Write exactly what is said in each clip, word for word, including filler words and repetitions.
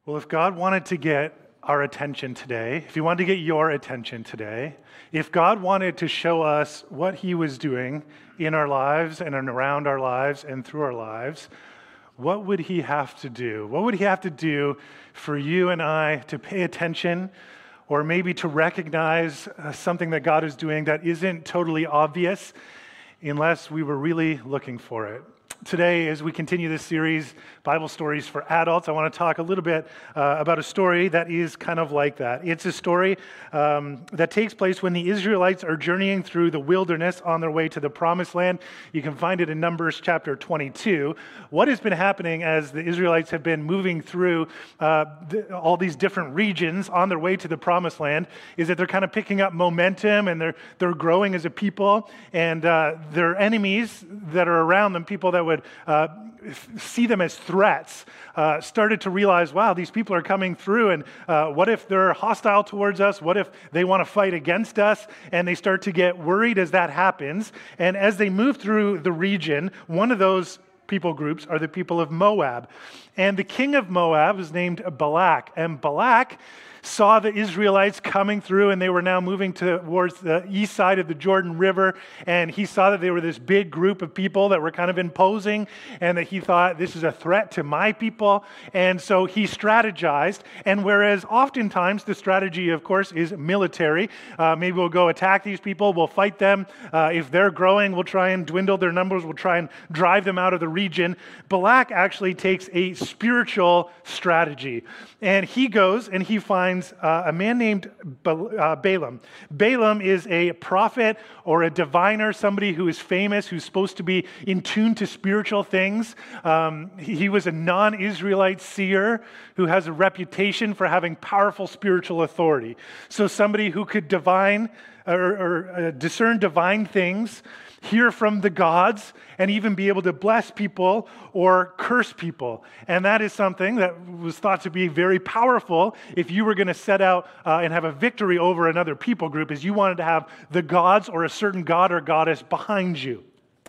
Well, if God wanted to get our attention today, if he wanted to get your attention today, if God wanted to show us what he was doing in our lives and around our lives and through our lives, what would he have to do? What would he have to do for you and I to pay attention, or maybe to recognize uh, something that God is doing that isn't totally obvious unless we were really looking for it? Today, as we continue this series, Bible Stories for Adults, I want to talk a little bit uh, about a story that is kind of like that. It's a story um, that takes place when the Israelites are journeying through the wilderness on their way to the Promised Land. You can find it in Numbers chapter twenty-two. What has been happening as the Israelites have been moving through uh, the, all these different regions on their way to the Promised Land is that they're kind of picking up momentum, and they're they're growing as a people, and uh, their enemies that are around them, people that would uh, see them as threats, uh, started to realize, wow, these people are coming through, and uh, what if they're hostile towards us? What if they want to fight against us? And they start to get worried as that happens. And as they move through the region, one of those people groups are the people of Moab. And the king of Moab is named Balak. And Balak saw the Israelites coming through, and they were now moving towards the east side of the Jordan River, and he saw that they were this big group of people that were kind of imposing, and that he thought, this is a threat to my people, and so he strategized. And whereas oftentimes the strategy, of course, is military, uh, maybe we'll go attack these people, we'll fight them, uh, if they're growing, we'll try and dwindle their numbers, we'll try and drive them out of the region. Balak actually takes a spiritual strategy, and he goes and he finds Uh, a man named uh, Balaam. Balaam is a prophet or a diviner, somebody who is famous, who's supposed to be in tune to spiritual things. Um, he, he was a non-Israelite seer who has a reputation for having powerful spiritual authority. So somebody who could divine or, or uh, discern divine things, hear from the gods, and even be able to bless people or curse people. And that is something that was thought to be very powerful if you were going to set out uh, and have a victory over another people group, is you wanted to have the gods or a certain god or goddess behind you.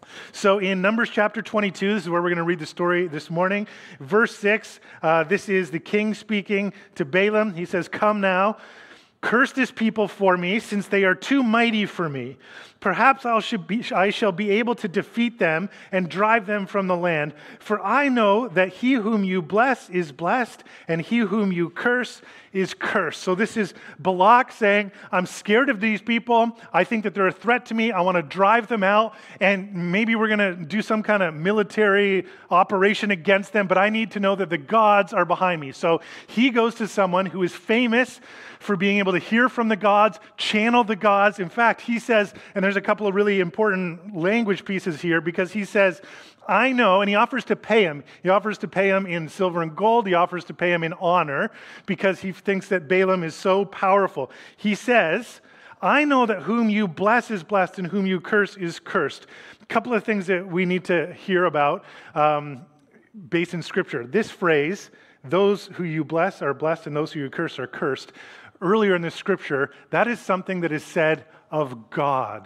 So in Numbers chapter twenty-two, this is where we're going to read the story this morning. Verse six, uh, this is the king speaking to Balaam. He says, "Come now, curse this people for me, since they are too mighty for me. Perhaps I shall be, I shall be able to defeat them and drive them from the land. For I know that he whom you bless is blessed, and he whom you curse is cursed." So this is Balak saying, I'm scared of these people. I think that they're a threat to me. I want to drive them out, and maybe we're going to do some kind of military operation against them, but I need to know that the gods are behind me. So he goes to someone who is famous for being able to hear from the gods, channel the gods. In fact, he says, and there's a couple of really important language pieces here, because he says, I know, and he offers to pay him. He offers to pay him in silver and gold. He offers to pay him in honor, because he thinks that Balaam is so powerful. He says, I know that whom you bless is blessed, and whom you curse is cursed. A couple of things that we need to hear about um, based in Scripture. This phrase, those who you bless are blessed, and those who you curse are cursed. Earlier in the Scripture, that is something that is said of God.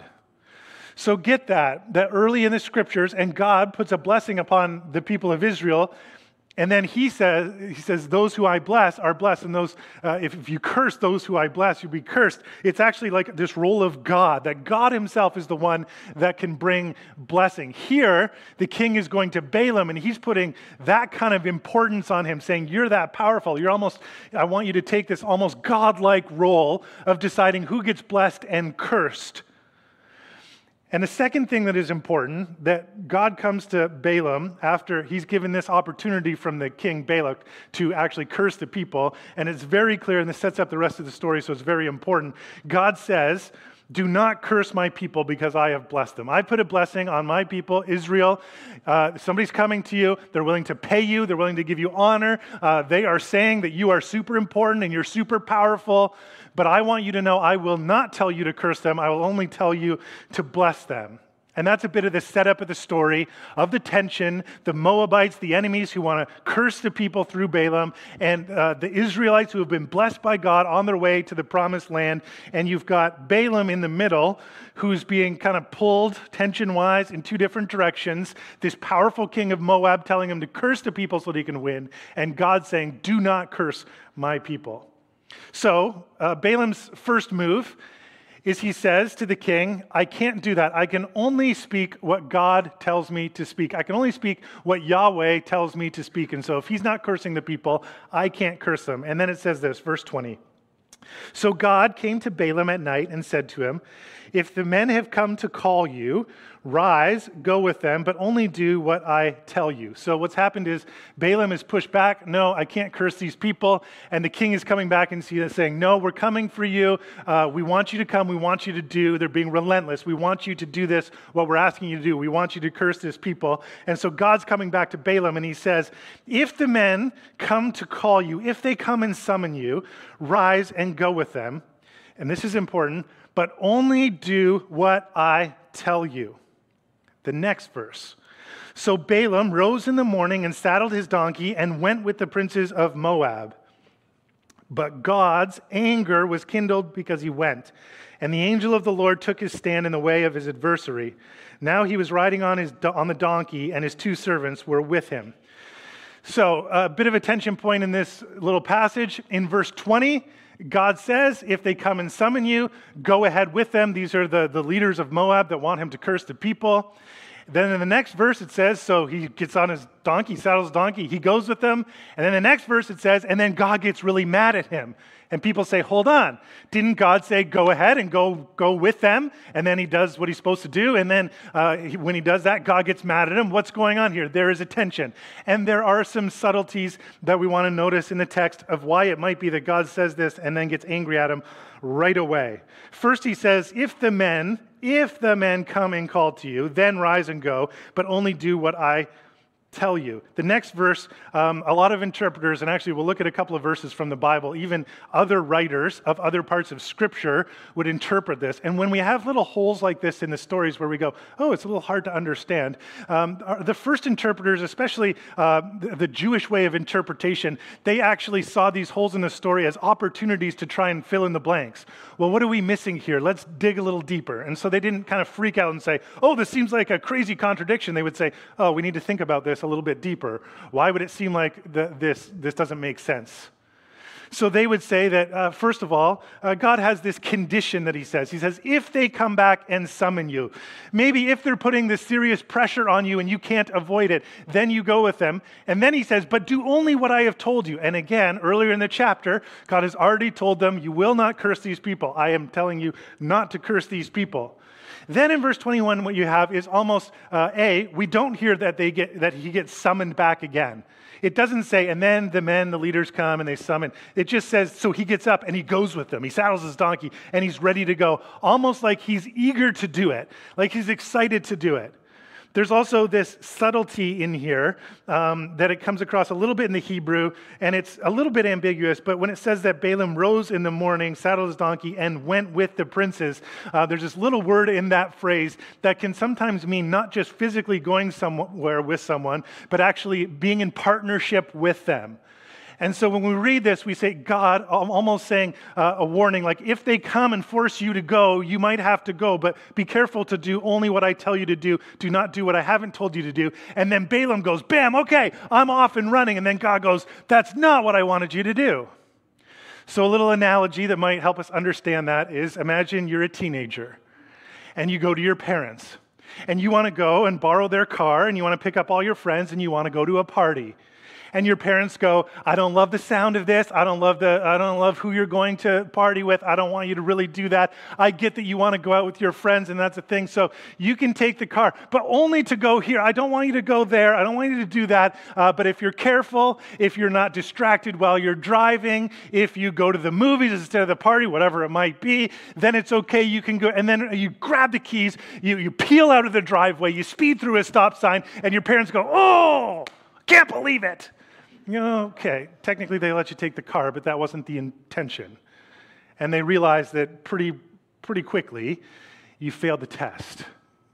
So get that, that early in the Scriptures, and God puts a blessing upon the people of Israel, and then he says, he says, those who I bless are blessed, and those, uh, if, if you curse those who I bless, you'll be cursed. It's actually like this role of God, that God himself is the one that can bring blessing. Here, the king is going to Balaam, and he's putting that kind of importance on him, saying, you're that powerful. You're almost, I want you to take this almost God-like role of deciding who gets blessed and cursed. And the second thing that is important, that God comes to Balaam after he's given this opportunity from the king Balak to actually curse the people, and it's very clear, and this sets up the rest of the story, so it's very important. God says, do not curse my people, because I have blessed them. I put a blessing on my people, Israel. Uh, somebody's coming to you. They're willing to pay you. They're willing to give you honor. Uh, they are saying that you are super important and you're super powerful. But I want you to know I will not tell you to curse them. I will only tell you to bless them. And that's a bit of the setup of the story of the tension, the Moabites, the enemies who want to curse the people through Balaam, and uh, the Israelites who have been blessed by God on their way to the promised land. And you've got Balaam in the middle, who's being kind of pulled tension-wise in two different directions. This powerful king of Moab telling him to curse the people so that he can win, and God saying, do not curse my people. So uh, Balaam's first move is he says to the king, I can't do that. I can only speak what God tells me to speak. I can only speak what Yahweh tells me to speak. And so if he's not cursing the people, I can't curse them. And then it says this, verse twenty. So God came to Balaam at night and said to him, if the men have come to call you, rise, go with them, but only do what I tell you. So what's happened is Balaam is pushed back. No, I can't curse these people. And the king is coming back and saying, no, we're coming for you. Uh, we want you to come. We want you to do. They're being relentless. We want you to do this, what we're asking you to do. We want you to curse this people. And so God's coming back to Balaam and he says, if the men come to call you, if they come and summon you, rise and go with them. And this is important, but only do what I tell you. The next verse. So Balaam rose in the morning and saddled his donkey and went with the princes of Moab. But God's anger was kindled because he went. And the angel of the Lord took his stand in the way of his adversary. Now he was riding on, his, on the donkey, and his two servants were with him. So a bit of a tension point in this little passage. In verse twenty, God says, if they come and summon you, go ahead with them. These are the, the leaders of Moab that want him to curse the people. Then in the next verse it says, so he gets on his donkey, saddles donkey, he goes with them. And then the next verse it says, and then God gets really mad at him. And people say, hold on, didn't God say go ahead and go go with them? And then he does what he's supposed to do. And then uh, he, when he does that, God gets mad at him. What's going on here? There is a tension. And there are some subtleties that we want to notice in the text of why it might be that God says this and then gets angry at him right away. First he says, if the men, if the men come and call to you, then rise and go, but only do what I tell you. The next verse, um, a lot of interpreters, and actually we'll look at a couple of verses from the Bible, even other writers of other parts of Scripture would interpret this. And when we have little holes like this in the stories where we go, oh, it's a little hard to understand, um, the first interpreters, especially uh, the, the Jewish way of interpretation, they actually saw these holes in the story as opportunities to try and fill in the blanks. Well, what are we missing here? Let's dig a little deeper. And so they didn't kind of freak out and say, oh, this seems like a crazy contradiction. They would say, oh, we need to think about this a little bit deeper. Why would it seem like the, this, this doesn't make sense? So they would say that, uh, first of all, uh, God has this condition that he says. He says, if they come back and summon you, maybe if they're putting this serious pressure on you and you can't avoid it, then you go with them. And then he says, but do only what I have told you. And again, earlier in the chapter, God has already told them, you will not curse these people. I am telling you not to curse these people. Then in verse twenty-one, what you have is almost, uh, A, we don't hear that they get that he gets summoned back again. It doesn't say, and then the men, the leaders come and they summon. It just says, so he gets up and he goes with them. He saddles his donkey and he's ready to go, almost like he's eager to do it, like he's excited to do it. There's also this subtlety in here um, that it comes across a little bit in the Hebrew, and it's a little bit ambiguous, but when it says that Balaam rose in the morning, saddled his donkey, and went with the princes, uh, there's this little word in that phrase that can sometimes mean not just physically going somewhere with someone, but actually being in partnership with them. And so when we read this, we say, God, almost saying uh, a warning, like if they come and force you to go, you might have to go, but be careful to do only what I tell you to do. Do not do what I haven't told you to do. And then Balaam goes, bam, okay, I'm off and running. And then God goes, that's not what I wanted you to do. So a little analogy that might help us understand that is, imagine you're a teenager and you go to your parents and you want to go and borrow their car and you want to pick up all your friends and you want to go to a party. And your parents go, I don't love the sound of this. I don't love the. I don't love who you're going to party with. I don't want you to really do that. I get that you want to go out with your friends, and that's a thing. So you can take the car, but only to go here. I don't want you to go there. I don't want you to do that. Uh, but if you're careful, if you're not distracted while you're driving, if you go to the movies instead of the party, whatever it might be, then it's okay. You can go. And then you grab the keys. You, you peel out of the driveway. You speed through a stop sign, and your parents go, oh, can't believe it. You know, okay, technically they let you take the car, but that wasn't the intention. And they realized that pretty pretty quickly you failed the test.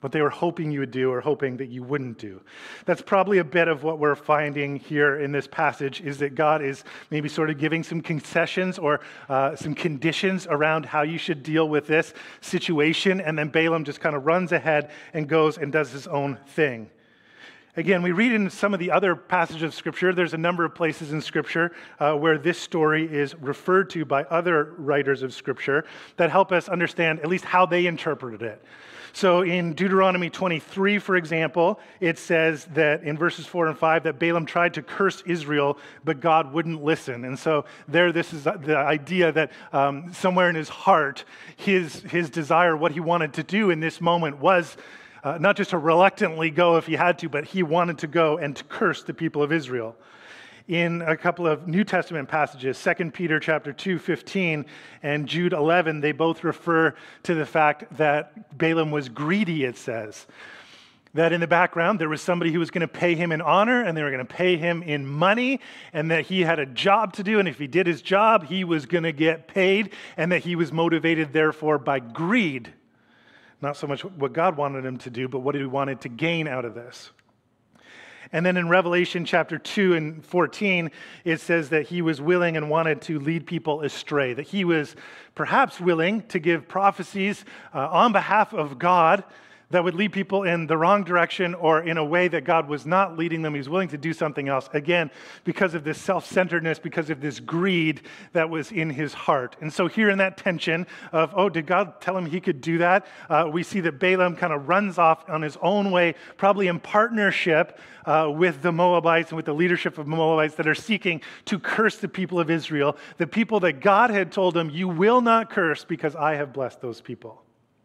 what they were hoping you would do or hoping that you wouldn't do. That's probably a bit of what we're finding here in this passage, is that God is maybe sort of giving some concessions or uh, some conditions around how you should deal with this situation, and then Balaam just kind of runs ahead and goes and does his own thing. Again, we read in some of the other passages of Scripture, there's a number of places in Scripture uh, where this story is referred to by other writers of Scripture that help us understand at least how they interpreted it. So in Deuteronomy twenty-three, for example, it says that in verses four and five that Balaam tried to curse Israel, but God wouldn't listen. And so there, this is the idea that um, somewhere in his heart, his, his desire, what he wanted to do in this moment was Uh, not just to reluctantly go if he had to, but he wanted to go and to curse the people of Israel. In a couple of New Testament passages, Second Peter chapter two, fifteen and Jude eleven, they both refer to the fact that Balaam was greedy, it says. That in the background, there was somebody who was going to pay him in honor, and they were going to pay him in money, and that he had a job to do, and if he did his job, he was going to get paid, and that he was motivated, therefore, by greed. Not so much what God wanted him to do, but what he wanted to gain out of this. And then in Revelation chapter two and fourteen, it says that he was willing and wanted to lead people astray, that he was perhaps willing to give prophecies uh, on behalf of God that would lead people in the wrong direction or in a way that God was not leading them. He was willing to do something else, again, because of this self-centeredness, because of this greed that was in his heart. And so here in that tension of, oh, did God tell him he could do that? Uh, we see that Balaam kind of runs off on his own way, probably in partnership uh, with the Moabites and with the leadership of Moabites that are seeking to curse the people of Israel, the people that God had told him, you will not curse because I have blessed those people.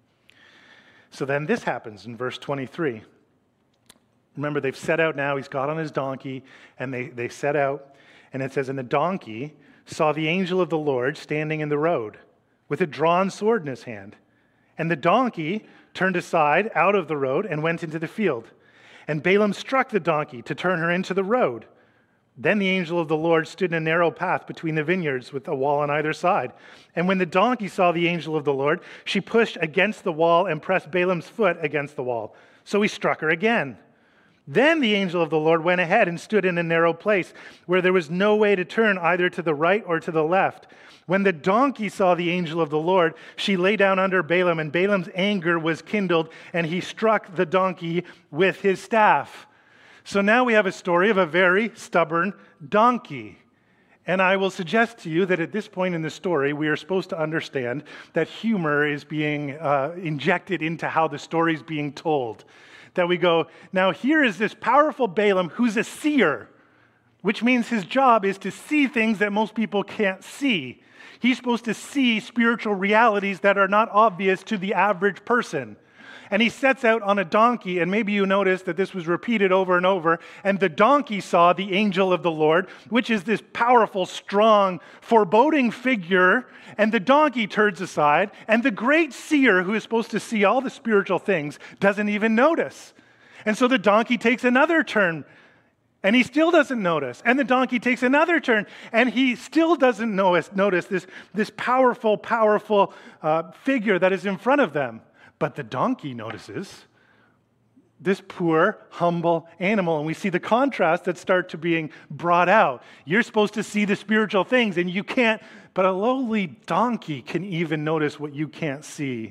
So then this happens in verse twenty-three. Remember, they've set out now. He's got on his donkey, and they, they set out. And it says, and the donkey saw the angel of the Lord standing in the road with a drawn sword in his hand. And the donkey turned aside out of the road and went into the field. And Balaam struck the donkey to turn her into the road. Then the angel of the Lord stood in a narrow path between the vineyards with a wall on either side. And when the donkey saw the angel of the Lord, she pushed against the wall and pressed Balaam's foot against the wall. So he struck her again. Then the angel of the Lord went ahead and stood in a narrow place where there was no way to turn either to the right or to the left. When the donkey saw the angel of the Lord, she lay down under Balaam, and Balaam's anger was kindled, and he struck the donkey with his staff. So now we have a story of a very stubborn donkey. And I will suggest to you that at this point in the story, we are supposed to understand that humor is being uh, injected into how the story is being told. That we go, now here is this powerful Balaam who's a seer, which means his job is to see things that most people can't see. He's supposed to see spiritual realities that are not obvious to the average person. And he sets out on a donkey, and maybe you notice that this was repeated over and over, and the donkey saw the angel of the Lord, which is this powerful, strong, foreboding figure, and the donkey turns aside, and the great seer, who is supposed to see all the spiritual things, doesn't even notice. And so the donkey takes another turn, and he still doesn't notice. And the donkey takes another turn, and he still doesn't notice, notice this, this powerful, powerful uh, figure that is in front of them. But the donkey notices this poor, humble animal, and we see the contrast that start to being brought out. You're supposed to see the spiritual things, and you can't, but a lowly donkey can even notice what you can't see.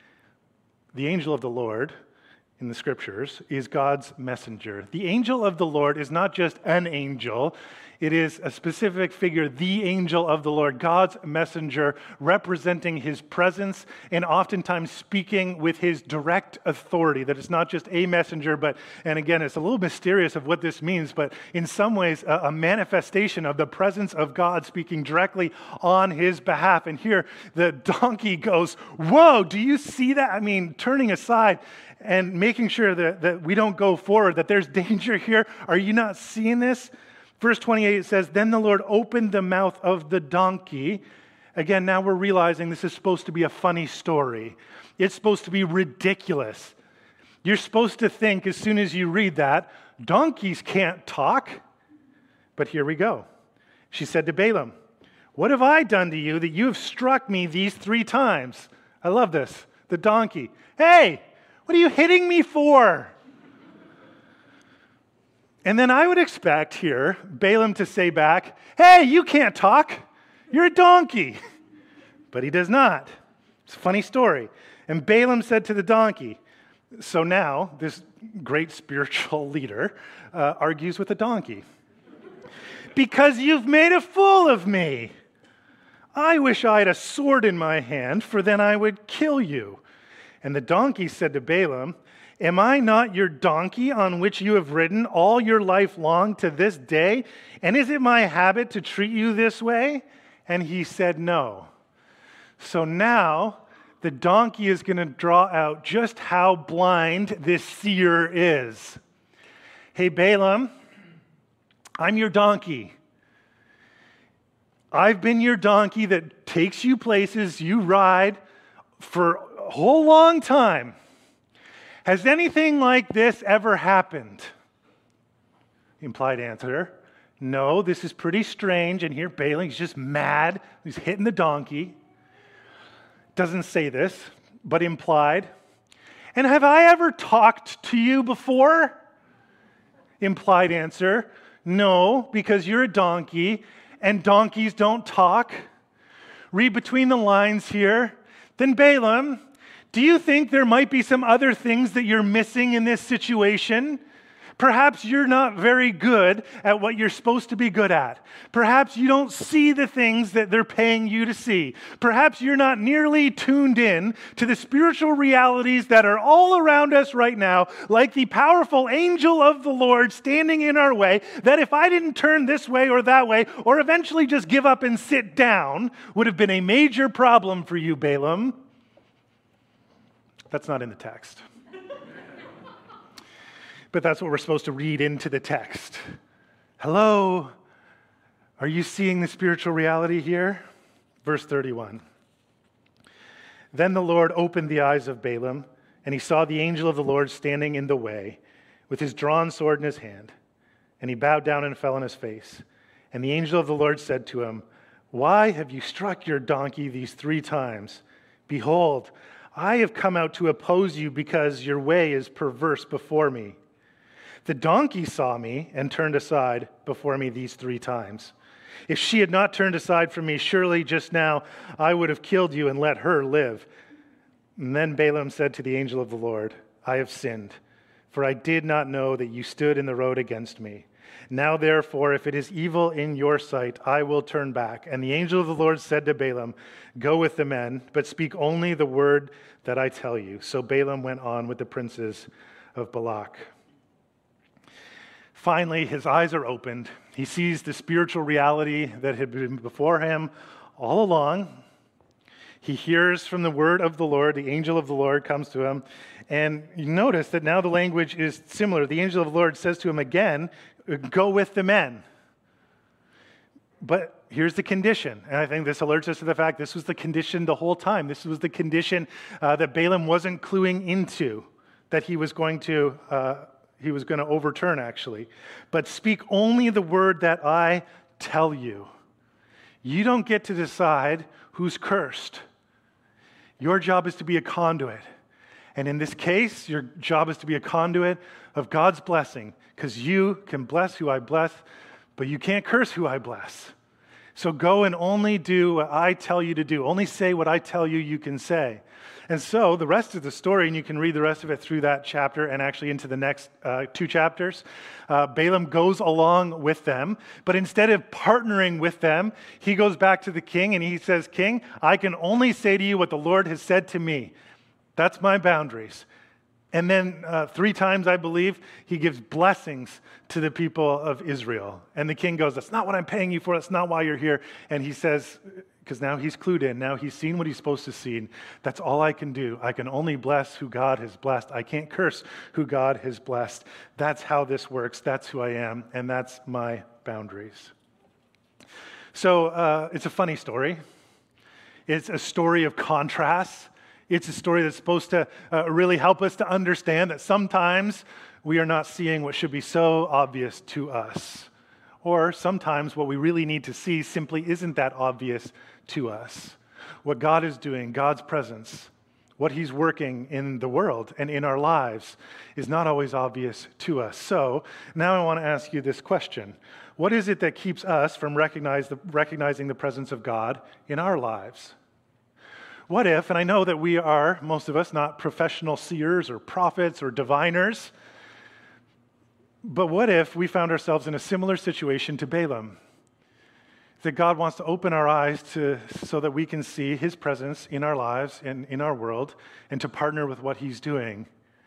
The angel of the Lord in the scriptures is God's messenger. The angel of the Lord is not just an angel. It is a specific figure, the angel of the Lord, God's messenger, representing his presence and oftentimes speaking with his direct authority. That it's not just a messenger, but, and again, it's a little mysterious of what this means, but in some ways, a, a manifestation of the presence of God speaking directly on his behalf. And here, the donkey goes, whoa, do you see that? I mean, turning aside and making sure that, that we don't go forward, that there's danger here. Are you not seeing this? Verse twenty-eight says, then the Lord opened the mouth of the donkey. Again, now we're realizing this is supposed to be a funny story. It's supposed to be ridiculous. You're supposed to think as soon as you read that, donkeys can't talk. But here we go. She said to Balaam, what have I done to you that you have struck me these three times? I love this. The donkey. Hey, What are you hitting me for? And then I would expect here Balaam to say back, hey, you can't talk. You're a donkey. But he does not. It's a funny story. And Balaam said to the donkey, so now this great spiritual leader uh, argues with the donkey. Because you've made a fool of me. I wish I had a sword in my hand, for then I would kill you. And the donkey said to Balaam, am I not your donkey on which you have ridden all your life long to this day? And is it my habit to treat you this way? And he said no. So now the donkey is going to draw out just how blind this seer is. Hey, Balaam, I'm your donkey. I've been your donkey that takes you places you ride for a whole long time. Has anything like this ever happened? Implied answer, no, this is pretty strange. And here Balaam's just mad. He's hitting the donkey. Doesn't say this, but implied. And have I ever talked to you before? Implied answer, no, because you're a donkey and donkeys don't talk. Read between the lines here. Then Balaam, do you think there might be some other things that you're missing in this situation? Perhaps you're not very good at what you're supposed to be good at. Perhaps you don't see the things that they're paying you to see. Perhaps you're not nearly tuned in to the spiritual realities that are all around us right now, like the powerful angel of the Lord standing in our way, that if I didn't turn this way or that way, or eventually just give up and sit down, would have been a major problem for you, Balaam. That's not in the text. But that's what we're supposed to read into the text. Hello, are you seeing the spiritual reality here? Verse thirty-one. Then the Lord opened the eyes of Balaam, and he saw the angel of the Lord standing in the way with his drawn sword in his hand. And he bowed down and fell on his face. And the angel of the Lord said to him, why have you struck your donkey these three times? Behold, I have come out to oppose you because your way is perverse before me. The donkey saw me and turned aside before me these three times. If she had not turned aside from me, surely just now I would have killed you and let her live. And then Balaam said to the angel of the Lord, I have sinned, for I did not know that you stood in the road against me. Now therefore, if it is evil in your sight, I will turn back. And the angel of the Lord said to Balaam, go with the men, but speak only the word that I tell you. So Balaam went on with the princes of Balak. Finally, his eyes are opened. He sees the spiritual reality that had been before him all along. He hears from the word of the Lord. The angel of the Lord comes to him. And you notice that now the language is similar. The angel of the Lord says to him again, go with the men. But here's the condition. And I think this alerts us to the fact this was the condition the whole time. This was the condition uh, that Balaam wasn't cluing into, that he was going to uh, he was going to overturn, actually. But speak only the word that I tell you. You don't get to decide who's cursed. Your job is to be a conduit. And in this case, your job is to be a conduit of God's blessing, because you can bless who I bless, but you can't curse who I bless. So go and only do what I tell you to do. Only say what I tell you you can say. And so the rest of the story, and you can read the rest of it through that chapter and actually into the next uh, two chapters, uh, Balaam goes along with them. But instead of partnering with them, he goes back to the king and he says, King, I can only say to you what the Lord has said to me. That's my boundaries. And then uh, three times, I believe, he gives blessings to the people of Israel. And the king goes, that's not what I'm paying you for. That's not why you're here. And he says, because now he's clued in. Now he's seen what he's supposed to see. That's all I can do. I can only bless who God has blessed. I can't curse who God has blessed. That's how this works. That's who I am. And that's my boundaries. So uh, it's a funny story. It's a story of contrasts. It's a story that's supposed to uh, really help us to understand that sometimes we are not seeing what should be so obvious to us. Or sometimes what we really need to see simply isn't that obvious to us. What God is doing, God's presence, what he's working in the world and in our lives is not always obvious to us. So now I want to ask you this question. What is it that keeps us from recognize the, recognizing the presence of God in our lives? What if, and I know that we are, most of us, not professional seers or prophets or diviners, but what if we found ourselves in a similar situation to Balaam? That God wants to open our eyes to so that we can see his presence in our lives and in our world and to partner with what he's doing.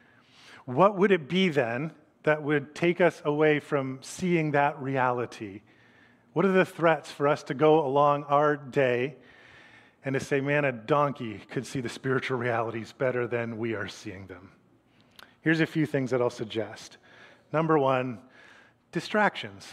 What would it be then that would take us away from seeing that reality? What are the threats for us to go along our day and to say, man, a donkey could see the spiritual realities better than we are seeing them? Here's a few things that I'll suggest. Number one, distractions.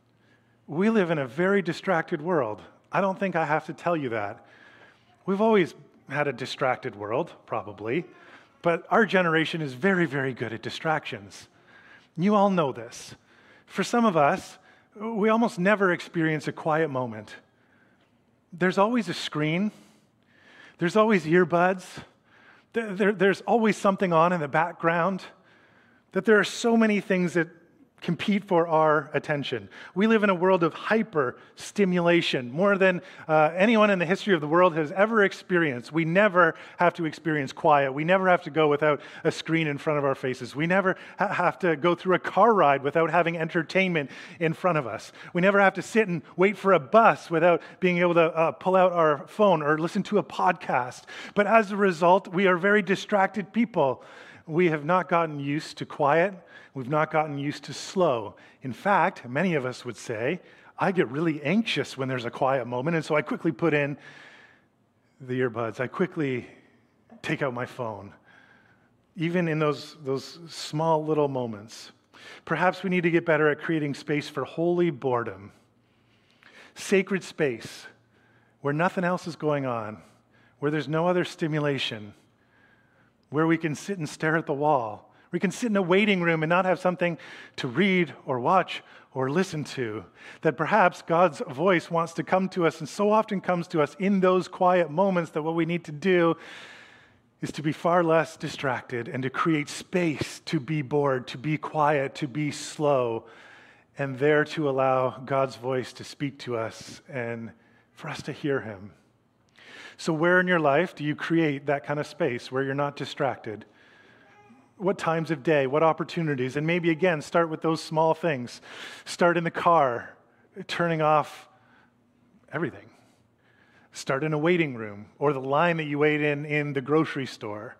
We live in a very distracted world. I don't think I have to tell you that. We've always had a distracted world, probably, but our generation is very, very good at distractions. You all know this. For some of us, we almost never experience a quiet moment. There's always a screen. There's always earbuds. There, there, there's always something on in the background. That there are so many things that compete for our attention. We live in a world of hyper stimulation, more than uh, anyone in the history of the world has ever experienced. We never have to experience quiet. We never have to go without a screen in front of our faces. We never ha- have to go through a car ride without having entertainment in front of us. We never have to sit and wait for a bus without being able to uh, pull out our phone or listen to a podcast. But as a result, we are very distracted people. We have not gotten used to quiet. We've not gotten used to slow. In fact, many of us would say, I get really anxious when there's a quiet moment, and so I quickly put in the earbuds. I quickly take out my phone, even in those, those small little moments. Perhaps we need to get better at creating space for holy boredom, sacred space where nothing else is going on, where there's no other stimulation, where we can sit and stare at the wall. We can sit in a waiting room and not have something to read or watch or listen to. That perhaps God's voice wants to come to us and so often comes to us in those quiet moments that what we need to do is to be far less distracted and to create space to be bored, to be quiet, to be slow, and there to allow God's voice to speak to us and for us to hear him. So where in your life do you create that kind of space where you're not distracted? What times of day, what opportunities? And maybe, again, start with those small things. Start in the car, turning off everything. Start in a waiting room or the line that you wait in in the grocery store.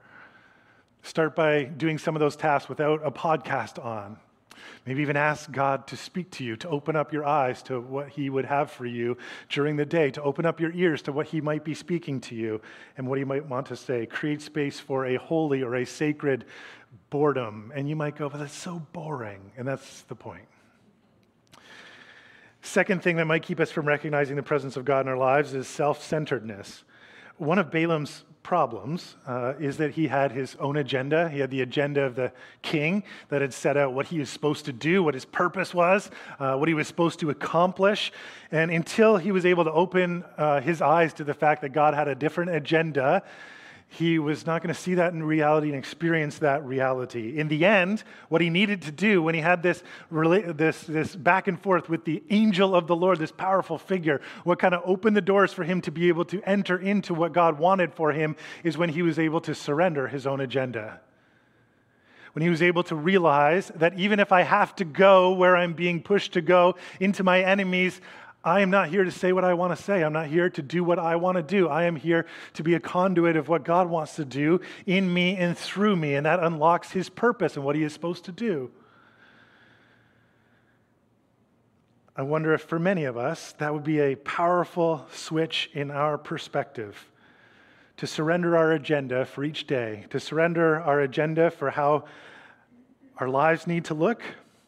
Start by doing some of those tasks without a podcast on. Maybe even ask God to speak to you, to open up your eyes to what he would have for you during the day, to open up your ears to what he might be speaking to you and what he might want to say. Create space for a holy or a sacred boredom. And you might go, but that's so boring. And that's the point. Second thing that might keep us from recognizing the presence of God in our lives is self-centeredness. One of Balaam's problems uh, is that he had his own agenda. He had the agenda of the king that had set out what he was supposed to do, what his purpose was, uh, what he was supposed to accomplish. And until he was able to open uh, his eyes to the fact that God had a different agenda, he was not going to see that in reality and experience that reality. In the end, what he needed to do when he had this, this, this back and forth with the angel of the Lord, this powerful figure, what kind of opened the doors for him to be able to enter into what God wanted for him is when he was able to surrender his own agenda. When he was able to realize that even if I have to go where I'm being pushed to go into my enemies, I am not here to say what I want to say. I'm not here to do what I want to do. I am here to be a conduit of what God wants to do in me and through me, and that unlocks his purpose and what he is supposed to do. I wonder if for many of us, that would be a powerful switch in our perspective, to surrender our agenda for each day, to surrender our agenda for how our lives need to look,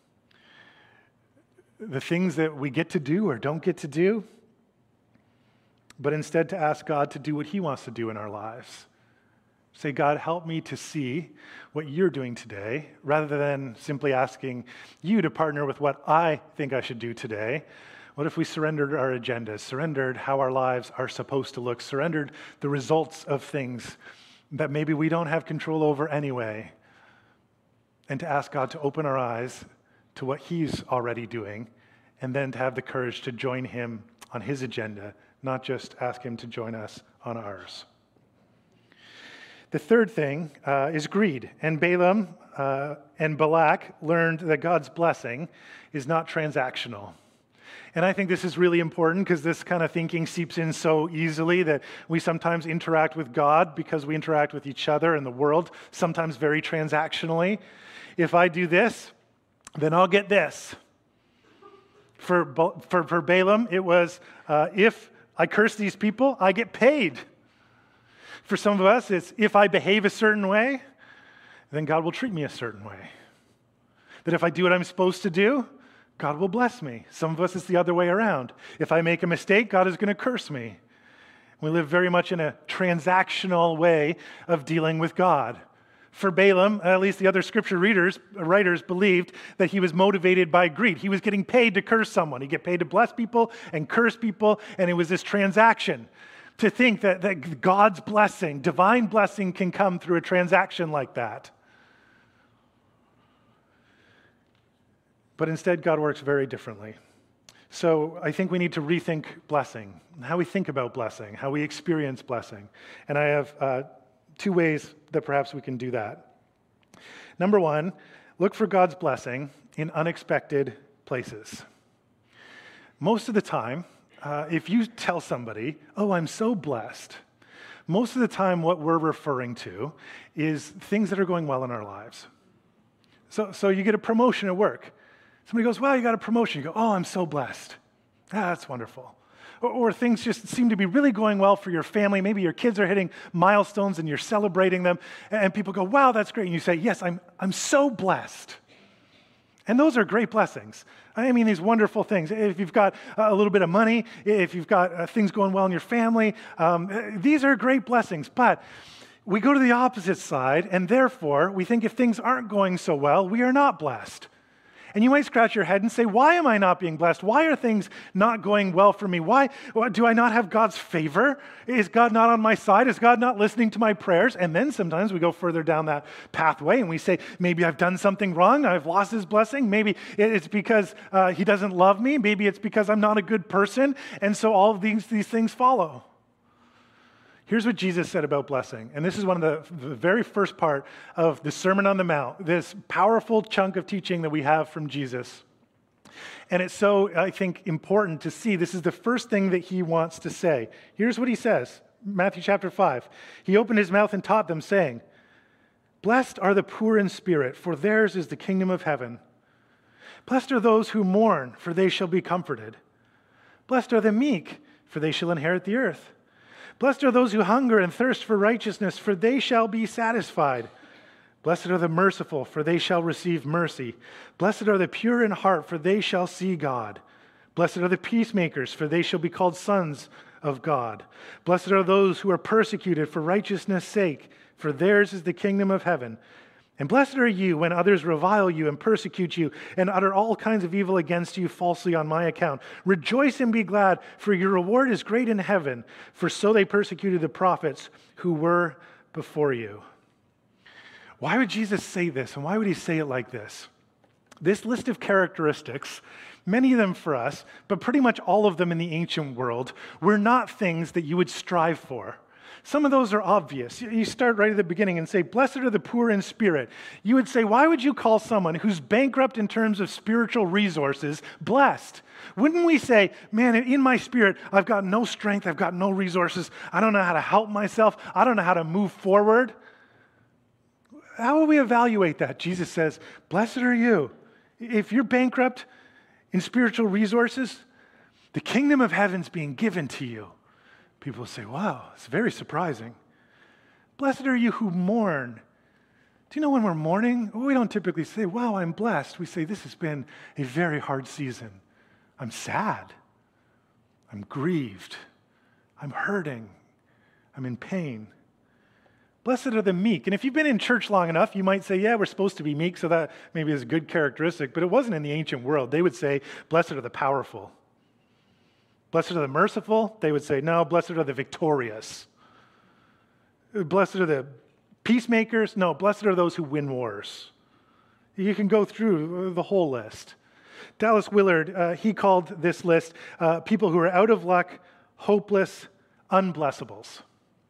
the things that we get to do or don't get to do, but instead to ask God to do what he wants to do in our lives. Say, God, help me to see what you're doing today, rather than simply asking you to partner with what I think I should do today. What if we surrendered our agendas, surrendered how our lives are supposed to look, surrendered the results of things that maybe we don't have control over anyway, and to ask God to open our eyes to what he's already doing, and then to have the courage to join him on his agenda, not just ask him to join us on ours. The third thing uh, is greed. And Balaam uh, and Balak learned that God's blessing is not transactional. And I think this is really important because this kind of thinking seeps in so easily that we sometimes interact with God because we interact with each other and the world, sometimes very transactionally. If I do this, then I'll get this. For, for, for Balaam, it was, uh, if I curse these people, I get paid. For some of us, it's if I behave a certain way, then God will treat me a certain way. That if I do what I'm supposed to do, God will bless me. Some of us, it's the other way around. If I make a mistake, God is going to curse me. We live very much in a transactional way of dealing with God. For Balaam, at least the other scripture readers, writers believed that he was motivated by greed. He was getting paid to curse someone. He'd get paid to bless people and curse people, and it was this transaction. To think that, that God's blessing, divine blessing, can come through a transaction like that. But instead, God works very differently. So I think we need to rethink blessing, how we think about blessing, how we experience blessing. And I have uh, two ways that perhaps we can do that. Number one, look for God's blessing in unexpected places. Most of the time, uh, if you tell somebody, oh, I'm so blessed, most of the time what we're referring to is things that are going well in our lives. So, so you get a promotion at work. Somebody goes, wow, you got a promotion. You go, oh, I'm so blessed. Ah, that's wonderful. Or, or things just seem to be really going well for your family. Maybe your kids are hitting milestones and you're celebrating them. And people go, wow, that's great. And you say, yes, I'm, I'm so blessed. And those are great blessings. I mean, these wonderful things. If you've got a little bit of money, if you've got uh, things going well in your family, um, these are great blessings. But we go to the opposite side, and therefore, we think if things aren't going so well, we are not blessed. And you might scratch your head and say, why am I not being blessed? Why are things not going well for me? Why do I not have God's favor? Is God not on my side? Is God not listening to my prayers? And then sometimes we go further down that pathway and we say, maybe I've done something wrong. I've lost his blessing. Maybe it's because uh, he doesn't love me. Maybe it's because I'm not a good person. And so all of these, these things follow. Here's what Jesus said about blessing. And this is one of the, the very first part of the Sermon on the Mount, this powerful chunk of teaching that we have from Jesus. And it's so, I think, important to see. This is the first thing that he wants to say. Here's what he says, Matthew chapter five. He opened his mouth and taught them, saying, blessed are the poor in spirit, for theirs is the kingdom of heaven. Blessed are those who mourn, for they shall be comforted. Blessed are the meek, for they shall inherit the earth. Blessed are those who hunger and thirst for righteousness, for they shall be satisfied. Blessed are the merciful, for they shall receive mercy. Blessed are the pure in heart, for they shall see God. Blessed are the peacemakers, for they shall be called sons of God. Blessed are those who are persecuted for righteousness' sake, for theirs is the kingdom of heaven. And blessed are you when others revile you and persecute you and utter all kinds of evil against you falsely on my account. Rejoice and be glad, for your reward is great in heaven, for so they persecuted the prophets who were before you. Why would Jesus say this, and why would he say it like this? This list of characteristics, many of them for us, but pretty much all of them in the ancient world, were not things that you would strive for. Some of those are obvious. You start right at the beginning and say, blessed are the poor in spirit. You would say, why would you call someone who's bankrupt in terms of spiritual resources blessed? Wouldn't we say, man, in my spirit, I've got no strength, I've got no resources, I don't know how to help myself, I don't know how to move forward? How will we evaluate that? Jesus says, blessed are you. If you're bankrupt in spiritual resources, the kingdom of heaven's being given to you. People say, wow, it's very surprising. Blessed are you who mourn. Do you know when we're mourning, we don't typically say, wow, I'm blessed. We say, this has been a very hard season. I'm sad. I'm grieved. I'm hurting. I'm in pain. Blessed are the meek. And if you've been in church long enough, you might say, yeah, we're supposed to be meek, so that maybe is a good characteristic, but it wasn't in the ancient world. They would say, blessed are the powerful. Blessed are the merciful. They would say, no, blessed are the victorious. Blessed are the peacemakers. No, blessed are those who win wars. You can go through the whole list. Dallas Willard, uh, he called this list uh, people who are out of luck, hopeless, unblessables.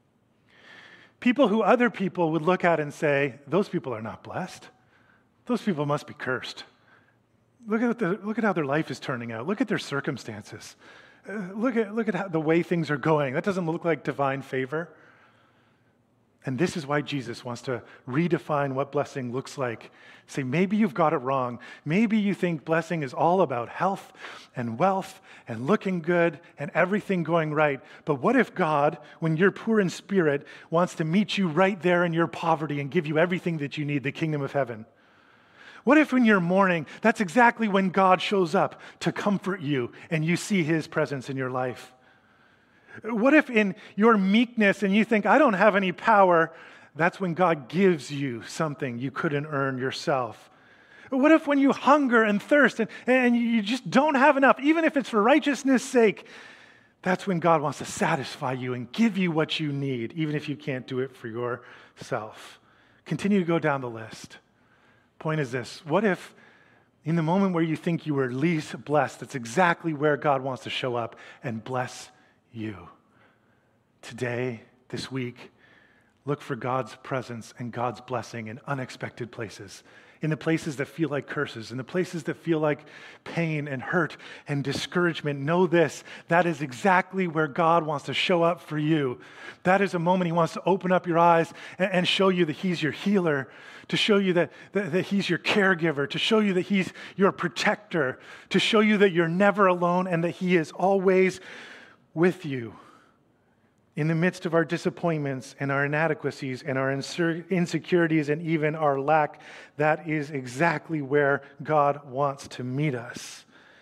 People who other people would look at and say, those people are not blessed. Those people must be cursed. Look at, the, look at how their life is turning out. Look at their circumstances. Uh, look at, look at how, the way things are going. That doesn't look like divine favor. And this is why Jesus wants to redefine what blessing looks like. Say, maybe you've got it wrong. Maybe you think blessing is all about health and wealth and looking good and everything going right. But what if God, when you're poor in spirit, wants to meet you right there in your poverty and give you everything that you need, the kingdom of heaven? What if when you're mourning, that's exactly when God shows up to comfort you and you see his presence in your life? What if in your meekness and you think, I don't have any power, that's when God gives you something you couldn't earn yourself? What if when you hunger and thirst and, and you just don't have enough, even if it's for righteousness' sake, that's when God wants to satisfy you and give you what you need, even if you can't do it for yourself? Continue to go down the list. Point is this: what if in the moment where you think you were least blessed, that's exactly where God wants to show up and bless you? Today, this week, look for God's presence and God's blessing in unexpected places, in the places that feel like curses, in the places that feel like pain and hurt and discouragement. Know this: that is exactly where God wants to show up for you. That is a moment he wants to open up your eyes and, and show you that he's your healer, to show you that, that, that he's your caregiver, to show you that he's your protector, to show you that you're never alone and that he is always with you. In the midst of our disappointments and our inadequacies and our insecurities and even our lack, that is exactly where God wants to meet us.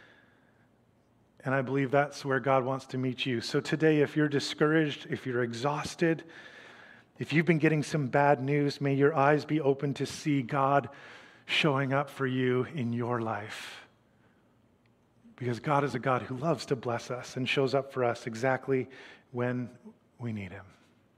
And I believe that's where God wants to meet you. So today, if you're discouraged, if you're exhausted, if you've been getting some bad news, may your eyes be open to see God showing up for you in your life. Because God is a God who loves to bless us and shows up for us exactly when we need him.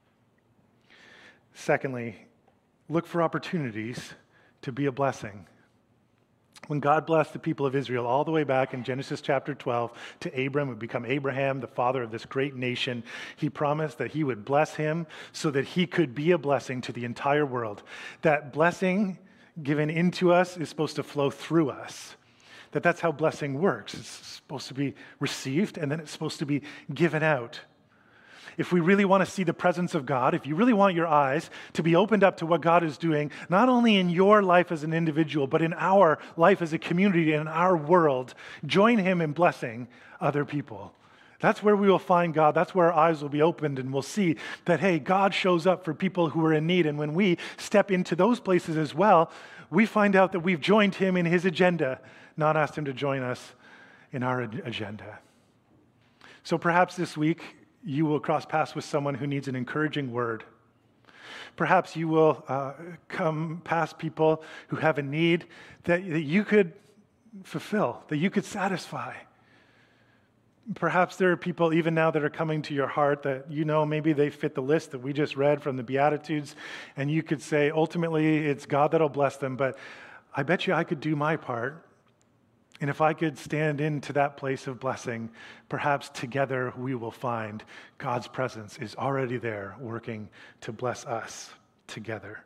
Secondly, look for opportunities to be a blessing. When God blessed the people of Israel all the way back in Genesis chapter twelve to Abram, who would become Abraham, the father of this great nation, he promised that he would bless him so that he could be a blessing to the entire world. That blessing given into us is supposed to flow through us. That that's how blessing works. It's supposed to be received and then it's supposed to be given out. If we really want to see the presence of God, if you really want your eyes to be opened up to what God is doing, not only in your life as an individual, but in our life as a community, in our world, join him in blessing other people. That's where we will find God. That's where our eyes will be opened and we'll see that, hey, God shows up for people who are in need. And when we step into those places as well, we find out that we've joined him in his agenda, not asked him to join us in our agenda. So perhaps this week, you will cross paths with someone who needs an encouraging word. Perhaps you will uh, come past people who have a need that, that you could fulfill, that you could satisfy. Perhaps there are people even now that are coming to your heart that you know maybe they fit the list that we just read from the Beatitudes, and you could say, ultimately, it's God that'll bless them, but I bet you I could do my part. And if I could stand into that place of blessing, perhaps together we will find God's presence is already there working to bless us together.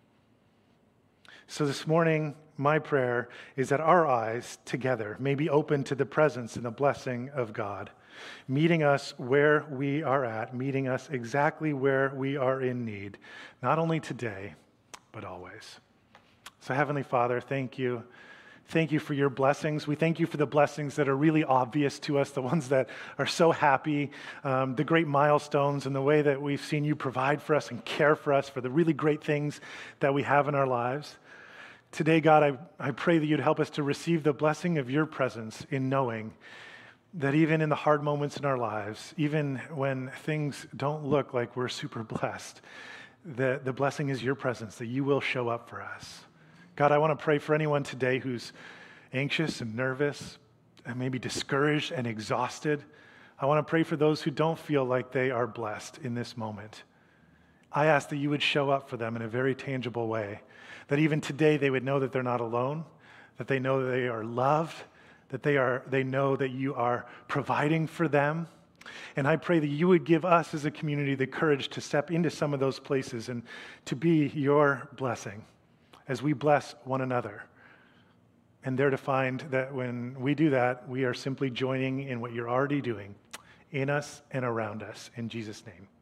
So this morning, my prayer is that our eyes together may be open to the presence and the blessing of God, meeting us where we are at, meeting us exactly where we are in need, not only today, but always. So Heavenly Father, thank you. Thank you for your blessings. We thank you for the blessings that are really obvious to us, the ones that are so happy, um, the great milestones and the way that we've seen you provide for us and care for us for the really great things that we have in our lives. Today, God, I, I pray that you'd help us to receive the blessing of your presence in knowing that even in the hard moments in our lives, even when things don't look like we're super blessed, the, the blessing is your presence, that you will show up for us. God, I want to pray for anyone today who's anxious and nervous and maybe discouraged and exhausted. I want to pray for those who don't feel like they are blessed in this moment. I ask that you would show up for them in a very tangible way, that even today they would know that they're not alone, that they know that they are loved, that they are they know that you are providing for them. And I pray that you would give us as a community the courage to step into some of those places and to be your blessing as we bless one another. And there to find that when we do that, we are simply joining in what you're already doing in us and around us. In Jesus' name.